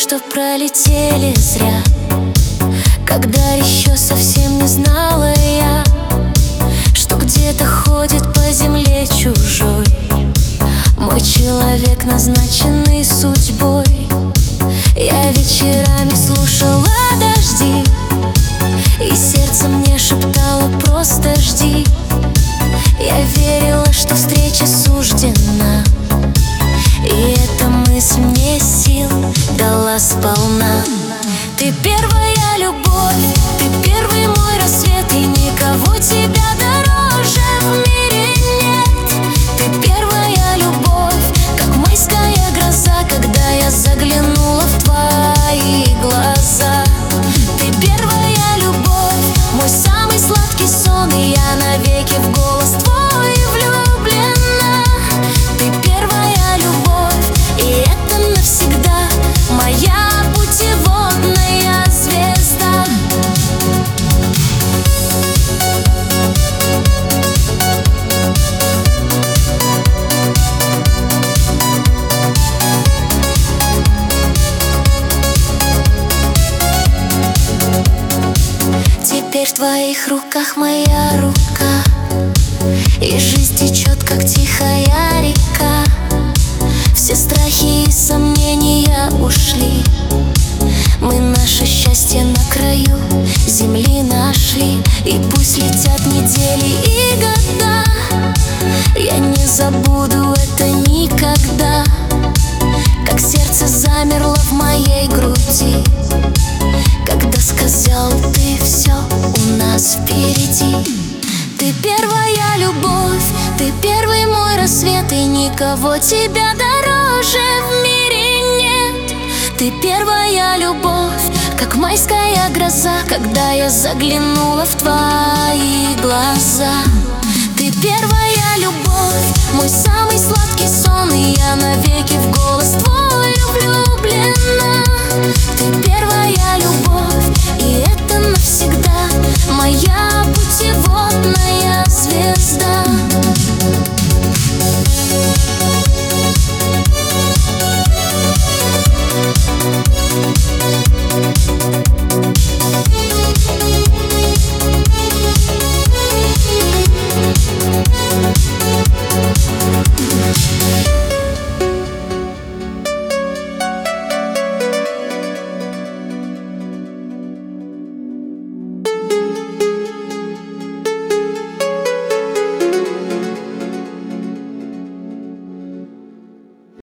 что пролетели зря, когда еще совсем не знала я, что где-то ходит по земле чужой мой человек, назначенный судьбой. Я вечерами слушала дожди, и сердце мне шептало: просто жди. Я верила, что встреча суждена, и эта мысль мне сил дала сполна. Ты первая любовь, ты первый мой рассвет, и никого тебя дороже в мире нет. Ты первая любовь, как майская гроза, когда я заглянула в твои глаза. Ты первая любовь, мой самый сладкий сон, и я навеки в голос твой влюблена. Ты первая любовь, и это навсегда моя путеводная звезда. Теперь в твоих руках моя рука, и жизнь течет, как тихая река. Все страхи и сомнения ушли, мы наше счастье на краю земли нашли. И пусть летят недели и года, я не забуду это никогда. Как сердце замерло в моей груди, когда сказал ты: все у нас впереди. Ты первая любовь, ты первый мой рассвет, и никого тебя дороже в мире нет. Ты первая любовь, как майская гроза, когда я заглянула в твои глаза. Ты первая любовь, мой самый сладкий сон, и я навеки